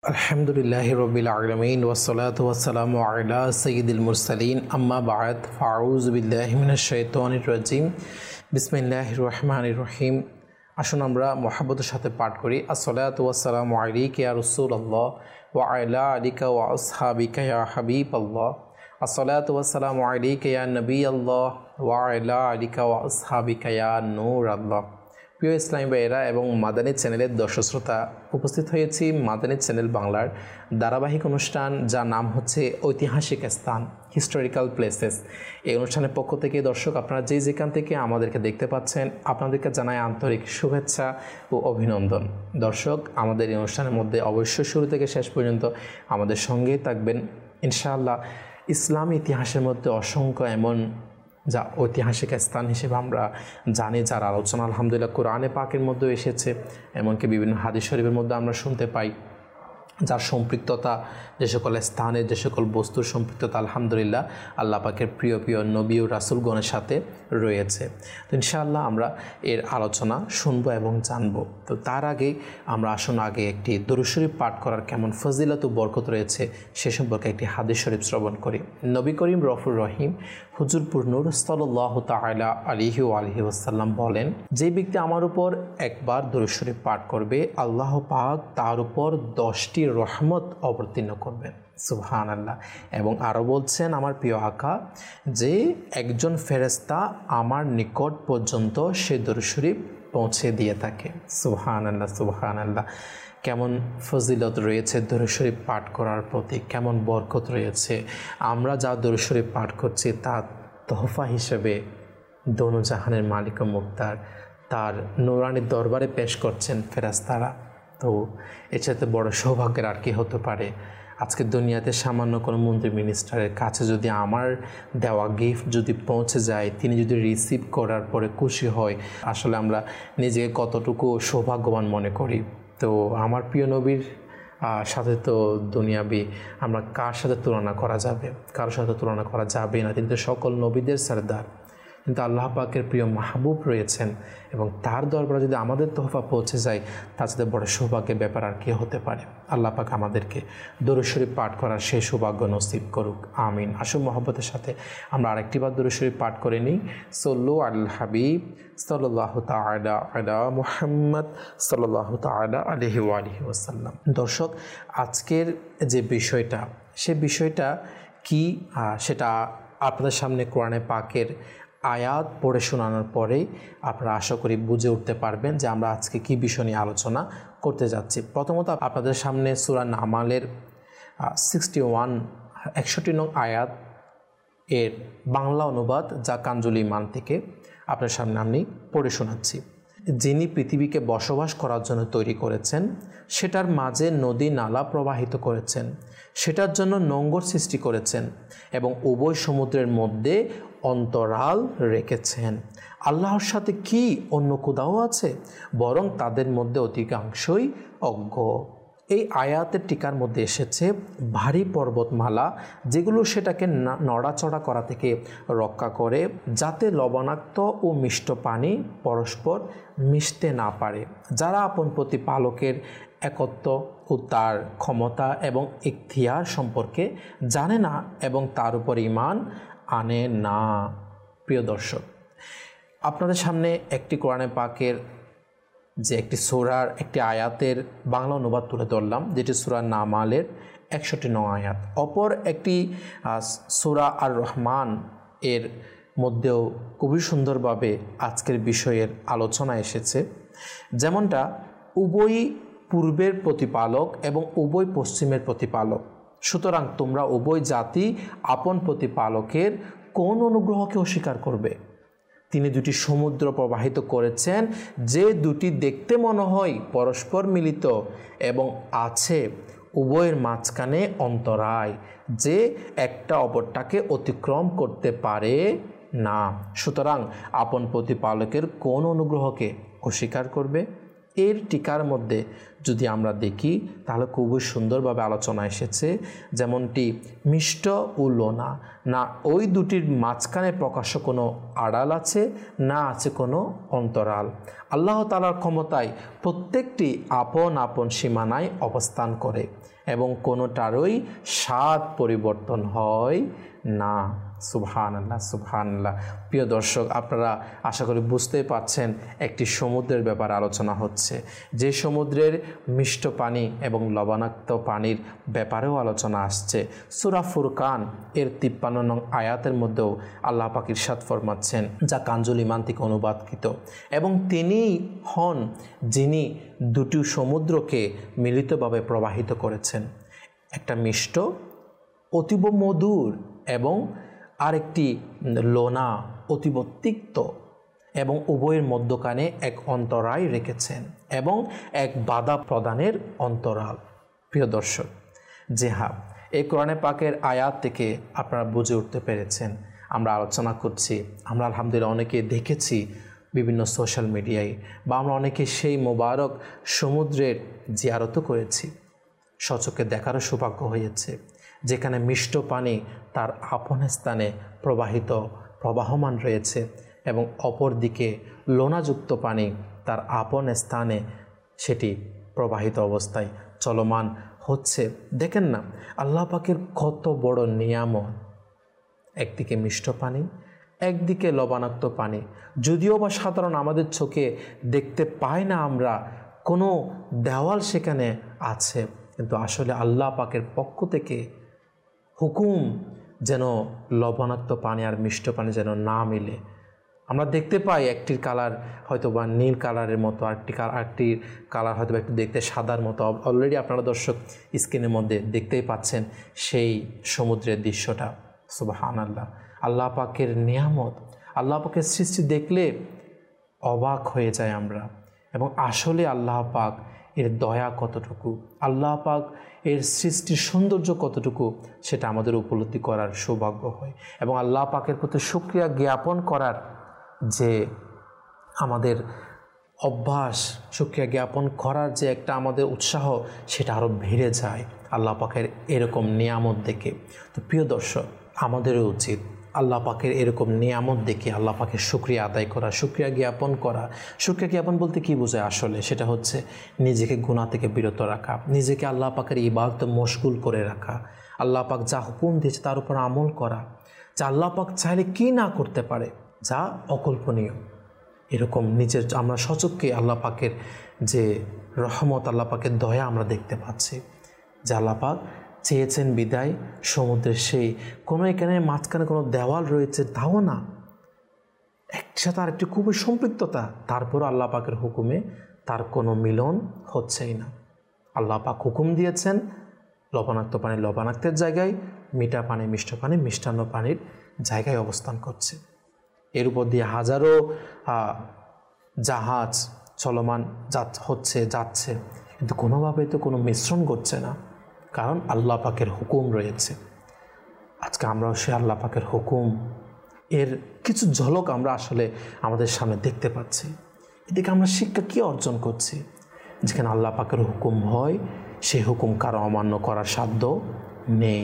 আলহামদুলিল্লাহি রাব্বিল আলামিন ওয়াসসালাতু ওয়াসসালামু আলা সাইয়্যিদিল মুরসালিন আম্মা বা'দ ফাউযু বিল্লাহি মিনাশ শাইতানির রাজিম বিসমিল্লাহির রহমানির রহিম। আসুন আমরা মুহাব্বতের সাথে পাঠ করি। আসসালাতু ওয়াসসালামু আলাইকা ইয়া রাসূলুল্লাহ ওয়া আলা আলিকা ওয়া আসহাবিকা ইয়া হাবিবাল্লাহ। আসসালাতু ওয়াসসালামু আলাইকা ইয়া নবিয়াল্লাহ ওয়া আলা আলিকা ওয়া আসহাবিকা ইয়া নূরাল্লাহ। প্রিয় ইসলামী ভাইয়েরা এবং মাদানী চ্যানেলের দর্শক শ্রোতা, উপস্থিত হয়েছি মাদানী চ্যানেল বাংলার ধারাবাহিক অনুষ্ঠান, যার নাম হচ্ছে ঐতিহাসিক স্থান, হিস্টোরিক্যাল প্লেসেস। এই অনুষ্ঠানের পক্ষ থেকে দর্শক, আপনারা যেখান থেকে আমাদেরকে দেখতে পাচ্ছেন, আপনাদেরকে জানাই আন্তরিক শুভেচ্ছা ও অভিনন্দন। দর্শক, আমাদের এই অনুষ্ঠানের মধ্যে অবশ্যই শুরু থেকে শেষ পর্যন্ত আমাদের সঙ্গেই থাকবেন ইনশাআল্লাহ। ইসলামী ইতিহাসের মধ্যে অসংখ্য এমন যা ঐতিহাসিক স্থান হিসেবে আমরা জানি, যার আলোচনা আলহামদুলিল্লাহ কোরআনে পাকের মধ্যেও এসেছে, এমনকি বিভিন্ন হাদিস শরীফের মধ্যে আমরা শুনতে পাই, যার সম্পৃক্ততা, যে সকল স্থানের যে সকল বস্তুর সম্পৃক্ততা আলহামদুলিল্লাহ আল্লাহ পাকের প্রিয় প্রিয় নবী ও রাসূলগণের সাথে রয়েছে। তো ইনশাআল্লাহ আমরা এর আলোচনা শুনবো এবং জানবো। তো তার আগে আমরা আগে একটি দরুদ শরীফ পাঠ করার কেমন ফজিলত ও বরকত রয়েছে সে সম্পর্কে একটি হাদিস শরীফ শ্রবণ করি। নবী করিম রফুর রহিম হুজুরপুর নূর সাল্লাল্লাহু তাআলা আলাইহি ওয়া আলিহি ওয়াসাল্লাম বলেন, যে ব্যক্তি আমার উপর একবার দরুদ শরীফ পাঠ করবে, আল্লাহ পাক তার উপর 10টি রহমত অবতীর্ণ করবেন। সুবহানাল্লাহ। এবং আরও বলছেন আমার প্রিয় আকা, যে একজন ফেরেশতা আমার নিকট পর্যন্ত সে দরুদ শরীফ পৌঁছে দিয়ে থাকে। সুবহানাল্লাহ, সুবহানাল্লাহ। কেমন ফজিলত রয়েছে দরুদ শরীফ পাঠ করার প্রতি, কেমন বরকত রয়েছে। আমরা যা দরুদ শরীফ পাঠ করছি তা তোহফা হিসেবে দোনো জাহানের মালিক ও মুক্তার তার নূরানি দরবারে পেশ করছেন ফেরেশতারা। তো এর সাথে বড় সৌভাগ্যের আর কি হতে পারে। আজকে দুনিয়াতে সামান্য কোনো মন্ত্রী মিনিস্টারের কাছে যদি আমার দেওয়া গিফট যদি পৌঁছে যায়, তিনি যদি রিসিভ করার পরে খুশি হয়, আসলে আমরা নিজেকে কতটুকু সৌভাগ্যবান মনে করি। তো আমার প্রিয় নবীর সাথে তো দুনিয়াবি আমরা কার সাথে তুলনা করা যাবে? কারোর সাথে তুলনা করা যাবে না। তিনি তো সকল নবীদের সরদার, কিন্তু আল্লাহ পাকের প্রিয় মাহবুব রয়েছেন, এবং তার দরবারে যদি আমাদের তোহফা পৌঁছে যায়, তার সাথে বড় সৌভাগ্যের ব্যাপার আর কি হতে পারে। আল্লাহ পাক আমাদেরকে দরুদ শরীফ পাঠ করার সেই সৌভাগ্য নসিব করুক, আমিন। আসুন মহব্বতের সাথে আমরা আরেকটি বার দরুদ শরীফ পাঠ করে নিই। সল্লু আল হাবিব সাল্লাল্লাহু তাআলা আলা মুহাম্মদ সাল্লাল্লাহু তাআলা আলাইহি ওয়া আলিহি ওয়াসাল্লাম। দর্শক, আজকের যে বিষয়টা, সে বিষয়টা কি সেটা আপনাদের সামনে কোরআনে পাকের আয়াত পড়ে শোনানোর পরেই আপনারা আশা করি বুঝে উঠতে পারবেন যে আমরা আজকে কী বিষয় নিয়ে আলোচনা করতে যাচ্ছি। প্রথমত আপনাদের সামনে সূরা নামালের 61 নং আয়াত এর বাংলা অনুবাদ, যা কানজুল ঈমান থেকে আপনার সামনে আমি পড়ে শোনাচ্ছি। যিনি পৃথিবীকে বসবাস করার জন্য তৈরি করেছেন, সেটার মাঝে নদী নালা প্রবাহিত করেছেন, সেটার জন্য নোঙর সৃষ্টি করেছেন এবং উভয় সমুদ্রের মধ্যে অন্তরাল রেখেছেন। আল্লাহর সাথে কি অন্য কোথাও আছে? বরং তাদের মধ্যে অধিকাংশই অজ্ঞ। এই আয়াতের টিকার মধ্যে এসেছে ভারী পর্বতমালা, যেগুলো সেটাকে নড়াচড়া করা থেকে রক্ষা করে, যাতে লবণাক্ত ও মিষ্ট পানি পরস্পর মিশতে না পারে। যারা আপন প্রতিপালকের একত্ব ও তার ক্ষমতা এবং ইখতিয়ার সম্পর্কে জানে না এবং তার উপর ঈমান আনে না। প্রিয় দর্শক, আপনাদের সামনে একটি কোরআনে পাকের যে একটি সূরার একটি আয়াতের বাংলা অনুবাদ তুলে ধরলাম, যেটি সূরা নামালের 61 নং আয়াত। অপর একটি সূরা আর রহমান এর মধ্যেও খুবই সুন্দরভাবে আজকের বিষয়ের আলোচনা এসেছে। যেমনটা উভয় পূর্বের প্রতিপালক এবং উভয় পশ্চিমের প্রতিপালক, সুতরাং তোমরা উভয় জাতি আপন প্রতিপালকের কোন অনুগ্রহকে অস্বীকার করবে? তিনি দুটি সমুদ্র প্রবাহিত করেছেন, যে দুটি দেখতে মনে হয় পরস্পর মিলিত এবং আছে উভয়ের মাঝখানে অন্তরায়, যে একটা অপরটাকে অতিক্রম করতে পারে না। সুতরাং আপন প্রতিপালকের কোন অনুগ্রহকে অস্বীকার করবে? এর টিকার মধ্যে যদি আমরা দেখি, তাহলে খুবই সুন্দরভাবে আলোচনা এসেছে, যেমনটি মিষ্ট ও লোনা, না ওই দুটির মাঝখানে প্রকাশ্য কোনো আড়াল আছে, না আছে কোনো অন্তরাল। আল্লাহ তাআলার ক্ষমতায় প্রত্যেকটি আপন আপন সীমানায় অবস্থান করে এবং কোনোটারই স্বাদ পরিবর্তন হয় না। সুবহানাল্লাহ, সুবহানাল্লাহ। প্রিয় দর্শক, আপনারা আশা করি বুঝতেই পারছেন একটি সমুদ্রের ব্যাপারে আলোচনা হচ্ছে, যে সমুদ্রের মিষ্ট পানি এবং লবণাক্ত পানির ব্যাপারেও আলোচনা আসছে। সূরা ফুরকান এর 53 নং আয়াতের মধ্যেও আল্লাহ পাক ইরশাদ ফরমাচ্ছেন, যা কানজুল ঈমান থেকে অনুবাদকৃত, এবং তিনিই হন যিনি দুটি সমুদ্রকে মিলিতভাবে প্রবাহিত করেছেন, একটা মিষ্ট অতীব মধুর এবং আরেকটি লোনা অতীব তিক্ত, এবং উভয়ের মধ্যখানে এক অন্তরায় রেখেছেন এবং এক বাধা প্রদানের অন্তরাল। প্রিয় দর্শক, যে হ্যাঁ, এই কোরআনে পাকের আয়াত থেকে আপনারা বুঝে উঠতে পেরেছেন আমরা আলোচনা করছি। আমরা আলহামদুলিল্লাহ অনেকে দেখেছি বিভিন্ন সোশ্যাল মিডিয়ায়, বা আমরা অনেকে সেই মোবারক সমুদ্রের জিয়ারতও করেছি, সচক্ষে দেখারও সৌভাগ্য হয়েছে, যেখানে মিষ্ট পানি তার আপন স্থানে প্রবাহমান রয়েছে এবং অপর দিকে লোনাযুক্ত পানি তার আপন স্থানে সেটি প্রবাহিত অবস্থায় চলমান হচ্ছে। দেখেন না আল্লাহ পাকের কত বড় নিয়ামত, একদিকে মিষ্ট পানি, একদিকে লবণাক্ত পানি। যদিও বা সাধারণ আমাদের চোখে দেখতে পাই না আমরা কোনো দেওয়াল সেখানে আছে, কিন্তু আসলে আল্লাহ পাকের পক্ষ থেকে হুকুম যেন লবণাক্ত পানি আর মিষ্ট পানি যেন না মিলে। আমরা দেখতে পাই একটির কালার হয়তো বা নীল কালারের মতো, আরেকটির কালার হয়তো একটু দেখতে সাদার মতো। অলরেডি আপনারা দর্শক স্ক্রিনের মধ্যে দেখতেই পাচ্ছেন সেই সমুদ্রের দৃশ্যটা। সুবহানাল্লাহ, আল্লাহ পাকের নিয়ামত, আল্লাহ পাকের সৃষ্টি দেখলে অবাক হয়ে যায় আমরা, এবং আসলে আল্লাহ পাক এর দয়া কতটুকু, আল্লাহ পাক এর সৃষ্টির সৌন্দর্য কতটুকু, সেটা আমাদের উপলব্ধি করার সৌভাগ্য হয়। এবং আল্লাহ পাকের প্রতি শুকরিয়া জ্ঞাপন করার যে আমাদের অভ্যাস, শুকরিয়া জ্ঞাপন করার যে একটা আমাদের উৎসাহ, সেটা আরও বেড়ে যায় আল্লাহ পাকের এরকম নিয়ামত দেখে। তো প্রিয় দর্শক, আমাদেরও উচিত আল্লাহ পাকের এরকম নিয়ামত দেখে আল্লাহ পাকের শুকরিয়া আদায় করা, শুকরিয়া জ্ঞাপন করা। শুকরিয়া জ্ঞাপন বলতে কী বোঝায়? আসলে সেটা হচ্ছে নিজেকে গুনাহ থেকে বিরত রাখা, নিজেকে আল্লাহ পাকের ইবাদতে মশগুল করে রাখা, আল্লাহ পাক যা হুকুম দিয়েছে তার উপর আমল করা, যা আল্লাহ পাক চাইলে কি না করতে পারে, যা অকল্পনীয়। এরকম নিজের আমরা সচক্ষে আল্লাহ পাকের যে রহমত, আল্লাহ পাকের দয়া আমরা দেখতে পাচ্ছি, যে আল্লাহ পাক চেয়েছেন বিদায় সমুদ্রের সেই কোনো এখানে মাঝখানে কোনো দেওয়াল রয়েছে তাও না, একসাথে আর একটি খুবই সম্পৃক্ততা, তারপর আল্লাহ পাকের হুকুমে তার কোনো মিলন হচ্ছেই না। আল্লাহ পাক হুকুম দিয়েছেন লবণাক্ত পানি লবণাক্তের জায়গায়, মিঠা পানি মিষ্ট পানি মিষ্টান্ন পানির জায়গায় অবস্থান করছে। এর উপর দিয়ে হাজারো জাহাজ চলমান যাচ্ছে, কিন্তু কোনোভাবে তো কোনো মিশ্রণ ঘটছে না, কারণ আল্লাহ পাকের হুকুম রয়েছে। আজকে আমরাও সে আল্লাহ পাকের হুকুম এর কিছু ঝলক আমরা আসলে আমাদের সামনে দেখতে পাচ্ছি। এদিকে আমরা শিক্ষা কী অর্জন করছি? যেখানে আল্লাহ পাকের হুকুম হয়, সেই হুকুম কারো অমান্য করার সাধ্য নেই,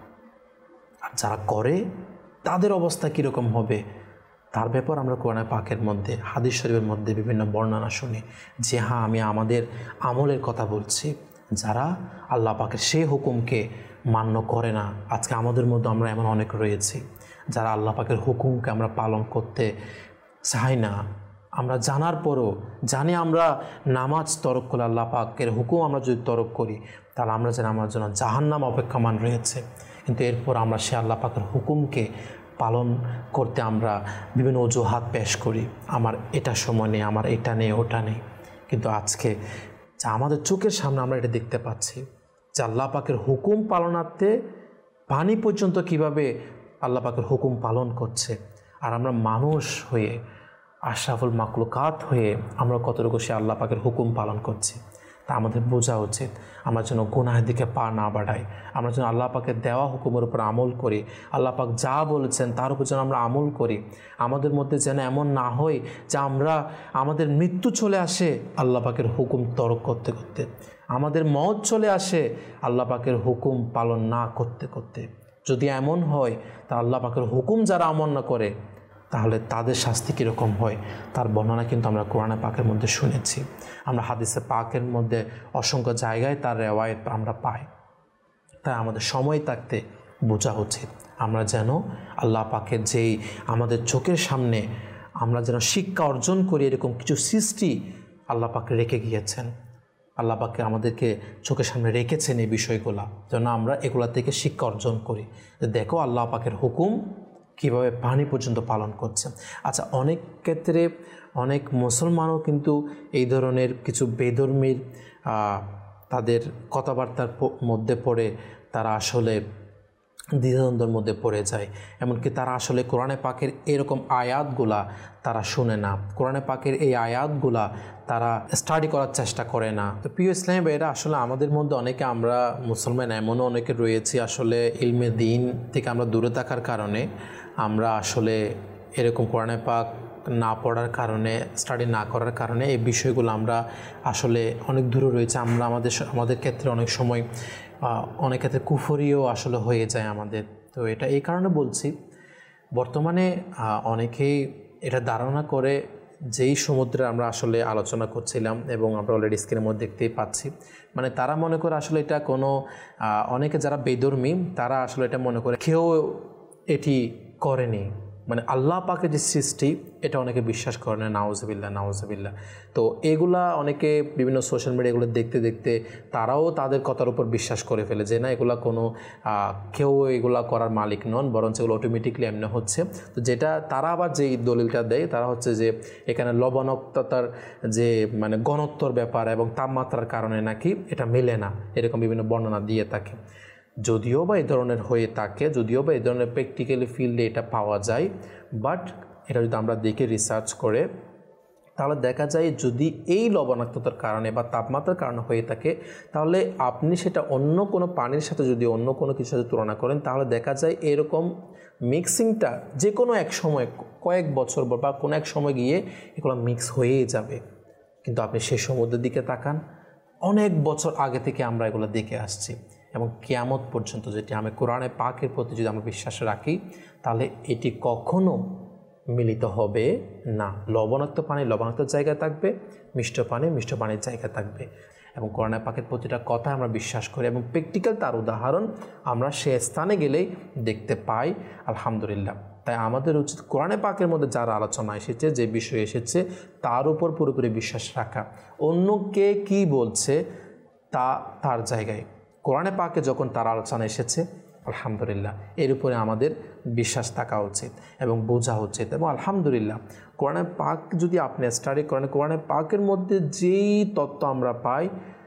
আর যারা করে তাদের অবস্থা কীরকম হবে তার ব্যাপার আমরা কোরআন পাকের মধ্যে, হাদিস শরীফের মধ্যে বিভিন্ন বর্ণনা শুনি। যে হ্যাঁ, আমি আমাদের আমলের কথা বলছি, যারা আল্লাহ পাকের সেই হুকুমকে মান্য করে না। আজকে আমাদের মধ্যে আমরা এমন অনেক রয়েছি যারা আল্লাহ পাকের হুকুমকে আমরা পালন করতে চাই না। আমরা জানার পরও জানি আমরা নামাজ তরক করলে, আল্লাহ পাকের হুকুম আমরা যদি তরক করি, তাহলে আমরা যেন আমার জন্য জাহান্নাম অপেক্ষমান রয়েছে। কিন্তু এরপর আমরা সে আল্লাহ পাকের হুকুমকে পালন করতে আমরা বিভিন্ন অজুহাত পেশ করি, আমার এটা সময় নেই, আমার এটা নেই, ওটা নেই। কিন্তু আজকে যা আমাদের চোখের সামনে আমরা এটা দেখতে পাচ্ছি, যে আল্লাহ পাকের হুকুম পালনার্থে পানি পর্যন্ত কিভাবে আল্লাহ পাকের হুকুম পালন করছে, আর আমরা মানুষ হয়ে, আশরাফুল মাখলুকাত হয়ে আমরা কতটুকু সে আল্লাহ পাকের হুকুম পালন করছি, তা আমাদের বোঝা উচিত। আমরা যেন গুনাহের দিকে পা না বাড়াই, আমরা যেন আল্লাহ পাকের দেওয়া হুকুমের উপর আমল করি, আল্লাহ পাক যা বলেছেন তার উপর যেন আমরা আমল করি। আমাদের মধ্যে যেন এমন না হয় যে আমাদের মৃত্যু চলে আসে আল্লাহ পাকের হুকুম তরক করতে করতে, আমাদের মওত চলে আসে আল্লাহ পাকের হুকুম পালন না করতে করতে। যদি এমন হয় তা আল্লাহ পাকের হুকুম যারা অমান্য করে, তাহলে তাদের শাস্তি কীরকম হয় তার বর্ণনা কিন্তু আমরা কোরআনে পাকের মধ্যে শুনেছি। আমরা হাদিসে পাকের মধ্যে অসংখ্য জায়গায় তার রেওয়ায়েত আমরা পাই। তাই আমাদের সময় থাকতে বোঝা উচিত, আমরা যেন আল্লাহ পাকের যেই আমাদের চোখের সামনে আমরা যেন শিক্ষা অর্জন করি, এরকম কিছু সৃষ্টি আল্লাহ পাক রেখে গিয়েছেন। আল্লাহ পাকে আমাদেরকে চোখের সামনে রেখেছেন এই বিষয়গুলো, যেন আমরা এগুলা থেকে শিক্ষা অর্জন করি। দেখো আল্লাহ পাকের হুকুম কীভাবে পানি পর্যন্ত পালন করছে। আচ্ছা, অনেক ক্ষেত্রে অনেক মুসলমানও কিন্তু এই ধরনের কিছু বেধর্মীর তাদের কথাবার্তার মধ্যে পড়ে তারা আসলে দ্বিধাদ্বন্দ্বের মধ্যে পড়ে যায়। এমনকি তারা আসলে কোরআনে পাকের এরকম আয়াতগুলা তারা শুনে না, কোরআনে পাকের এই আয়াতগুলা তারা স্টাডি করার চেষ্টা করে না। তো প্রিয় ইসলামী ভাইয়েরা, আসলে আমাদের মধ্যে অনেকে, আমরা মুসলমান এমনও অনেকে রয়েছি আসলে ইলমে দ্বীন থেকে আমরা দূরে থাকার কারণে, আমরা আসলে এরকম কোরআনে পাক না পড়ার কারণে, স্টাডি না করার কারণে এই বিষয়গুলো আমরা আসলে অনেক দূরে রয়েছে। আমরা আমাদের ক্ষেত্রে অনেক সময় অনেক ক্ষেত্রে কুফরিও আসলে হয়ে যায় আমাদের। তো এটা এই কারণে বলছি, বর্তমানে অনেকেই এটা ধারণা করে, যেই সমুদ্রে আমরা আসলে আলোচনা করছিলাম এবং আমরা অলরেডি স্ক্রিনের মধ্যে দেখতেই পাচ্ছি, মানে তারা মনে করে আসলে এটা কোনো অনেকে যারা বেধর্মী তারা আসলে এটা মনে করে কেউ এটি করেনি, মানে আল্লাহ পাকের যে সৃষ্টি এটা অনেকে বিশ্বাস করে না। নাউজুবিল্লাহ। তো এগুলা অনেকে বিভিন্ন সোশ্যাল মিডিয়াগুলো দেখতে দেখতে তারাও তাদের কথার উপর বিশ্বাস করে ফেলে যে না, এগুলা কোনো কেউ এগুলা করার মালিক নন, বরঞ্চ এগুলো অটোমেটিকলি এমনি হচ্ছে। তো যেটা তারা আবার যেই দলিলটা দেয়, তারা হচ্ছে যে এখানে লবণাক্ততার যে মানে ঘনত্বর ব্যাপার এবং তাপমাত্রার কারণে নাকি এটা মেলে না, এরকম বিভিন্ন বর্ণনা দিয়ে থাকে। যদিও বা এই ধরনের হয়ে থাকে, যদিও বা এই ধরনের প্র্যাকটিক্যালি ফিল্ডে এটা পাওয়া যায়, বাট এটা যদি আমরা দেখে রিসার্চ করে তাহলে দেখা যায় যদি এই লবণাক্ততার কারণে বা তাপমাত্রার কারণে হয়ে থাকে, তাহলে আপনি সেটা অন্য কোনো পানির সাথে যদি অন্য কোনো কিছুর সাথে তুলনা করেন, তাহলে দেখা যায় এরকম মিক্সিংটা যে কোনো এক সময়, কয়েক বছর বা কোনো এক সময় গিয়ে এগুলো মিক্স হয়েই যাবে। কিন্তু আপনি সেই সমুদ্রের দিকে তাকান, অনেক বছর আগে থেকে আমরা এগুলো দেখে আসছি এবং কিয়ামত পর্যন্ত, যেটি আমি কোরআনে পাকের প্রতি যদি আমরা বিশ্বাস রাখি, তাহলে এটি কখনো মিলিত হবে না। লবণাক্ত পানি লবণাক্ত জায়গায় থাকবে, মিষ্ট পানি মিষ্ট পানির জায়গায় থাকবে। এবং কোরআনে পাকের প্রতিটা কথা আমরা বিশ্বাস করি এবং প্র্যাকটিক্যাল তার উদাহরণ আমরা সে স্থানে গেলেই দেখতে পাই, আলহামদুলিল্লাহ। তাই আমাদের উচিত কোরআনে পাকের মধ্যে যার আলোচনা এসেছে, যে বিষয় এসেছে, তার উপর পুরোপুরি বিশ্বাস রাখা। অন্য কে কী বলছে তা তার জায়গায়, কোরআনে পাকে যখন তার আলোচনা এসেছে, আলহামদুলিল্লাহ এর উপরে আমাদের বিশ্বাস থাকা উচিত এবং বোঝা উচিত। এবং আলহামদুলিল্লাহ কোরআনে পাক যদি আপনি স্টাডি করেন, কোরআনে পাকের মধ্যে যেই তত্ত্ব আমরা পাই,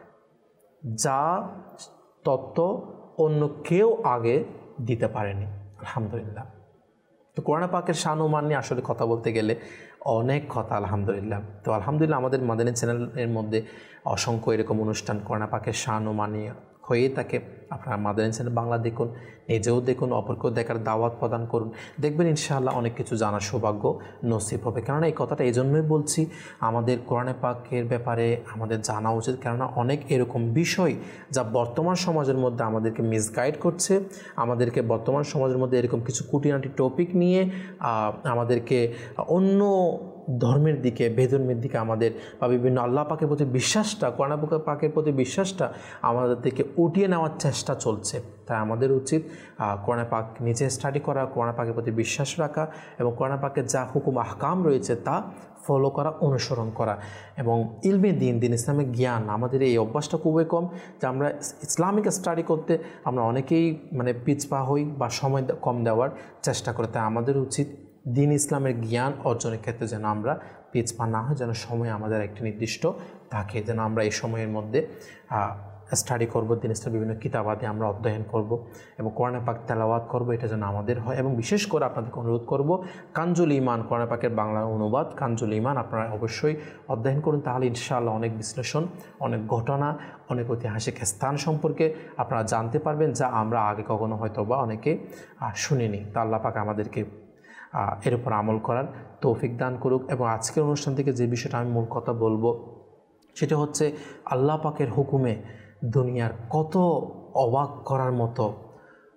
যা তত্ত্ব অন্য কেউ আগে দিতে পারেনি, আলহামদুলিল্লাহ। তো কোরআনে পাকের শান ও মান নিয়ে আসলে কথা বলতে গেলে অনেক কথা, আলহামদুলিল্লাহ। তো আলহামদুলিল্লাহ আমাদের মাদানী চ্যানেলের মধ্যে অসংখ্য এরকম অনুষ্ঠান কোরআনে পাকের শান ও মান নিয়ে হয়েই থাকে। আপনারা মাদানী চ্যানেল বাংলা দেখুন, নিজেও দেখুন, অপরকেও দেখার দাওয়াত প্রদান করুন, দেখবেন ইনশাআল্লাহ অনেক কিছু জানার সৌভাগ্য নসিব হবে। কেননা এই কথাটা এই জন্যই বলছি, আমাদের কোরআনে পাকের ব্যাপারে আমাদের জানা উচিত। কেননা অনেক এরকম বিষয় যা বর্তমান সমাজের মধ্যে আমাদেরকে মিসগাইড করছে, আমাদেরকে বর্তমান সমাজের মধ্যে এরকম কিছু খুঁটিনাটি টপিক নিয়ে আমাদেরকে অন্য ধর্মের দিকে, বেধর্মের দিকে আমাদের বা বিভিন্ন আল্লাহ পাকের প্রতি বিশ্বাসটা, কোরআন পাকের প্রতি বিশ্বাসটা আমাদের থেকে উঠিয়ে নেওয়ার চেষ্টা চলছে। তাই আমাদের উচিত কোরআন পাক নিজে স্টাডি করা, কোরআন পাকের প্রতি বিশ্বাস রাখা এবং কোরআন পাকের যা হুকুম আহকাম রয়েছে তা ফলো করা, অনুসরণ করা। এবং ইলমে দিন ইসলামিক জ্ঞান, আমাদের এই অভ্যাসটা খুবই কম যে আমরা ইসলামিক স্টাডি করতে আমরা অনেকেই মানে পিছপা হই বা সময় কম দেওয়ার চেষ্টা করি। তাই আমাদের উচিত দিন ইসলামের জ্ঞান অর্জনের ক্ষেত্রে যেন আমরা পিছপা না হয়, যেন সময় আমাদের একটি নির্দিষ্ট থাকে, যেন আমরা এই সময়ের মধ্যে স্টাডি করব, দিন ইসলামের বিভিন্ন কিতাবাদি আমরা অধ্যয়ন করব এবং কোরআন পাক তেলাওয়াত করব, এটা যেন আমাদের হয়। এবং বিশেষ করে আপনাদেরকে অনুরোধ করব, কানজুল ঈমান, কোরআন পাকের বাংলা অনুবাদ কানজুল ঈমান আপনারা অবশ্যই অধ্যয়ন করুন। তাহলে ইনশাআল্লাহ অনেক বিশ্লেষণ, অনেক ঘটনা, অনেক ঐতিহাসিক স্থান সম্পর্কে আপনারা জানতে পারবেন, যা আমরা আগে কখনো হয়তো বা অনেকে শুনিনি। তা আল্লাহ পাক আমাদেরকে এর উপর আমল করার তৌফিক দান করুক। এবং আজকের অনুষ্ঠান থেকে যে বিষয়টা আমি মূল কথা বলবো, সেটা হচ্ছে আল্লাহ পাকের হুকুমে দুনিয়ার কত অবাক করার মতো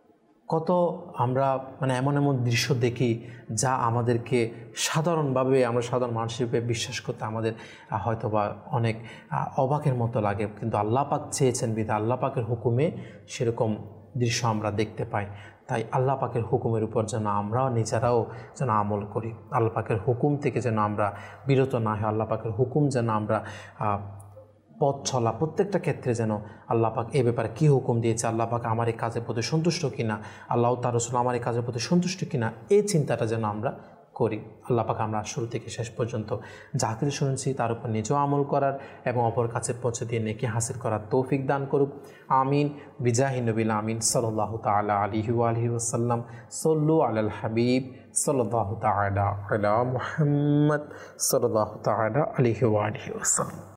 কত আমরা মানে এমন এমন দৃশ্য দেখি যা আমাদেরকে সাধারণভাবে আমরা সাধারণ মানুষ হিসেবে বিশ্বাস করতে আমাদের হয়তো বা অনেক অবাকের মতো লাগে, কিন্তু আল্লাহ পাক চেয়েছেন বিধায় আল্লাহ পাকের হুকুমে সেরকম দৃশ্য আমরা দেখতে পাই। তাই আল্লাহ পাকের হুকুমের উপর যেন আমরাও নিজেরাও যেন আমল করি, আল্লাহ পাকের হুকুম থেকে যেন আমরা বিরত না হয়, আল্লাহ পাকের হুকুম যেন আমরা পথ চলা প্রত্যেকটা ক্ষেত্রে যেন আল্লাহ পাক এ ব্যাপারে কী হুকুম দিয়েছে, আল্লাহ পাক আমার এই কাজের প্রতি সন্তুষ্ট কিনা, আল্লাহ তার রাসূল আমার এই কাজের প্রতি সন্তুষ্ট কিনা, এই চিন্তাটা যেন আমরা করি। আল্লাহ পাক আমরা শুরু থেকে শেষ পর্যন্ত যা কিছু শুনেছি তার উপর নিজেও আমল করার এবং অপর কাছে পৌঁছে দিয়ে নেকি হাসিল করার তৌফিক দান করুক। আমিন। বিজাহি নবিল আমিন সাল্লাল্লাহু তাআলা আলাইহি ওয়া আলিহি ওয়াসাল্লাম। সল্লু আলাল হাবিব সাল্লাল্লাহু তাআলা আলা মুহাম্মদ সাল্লাল্লাহু তাআলা আলাইহি ওয়া আলিহি ওয়াসাল্লাম।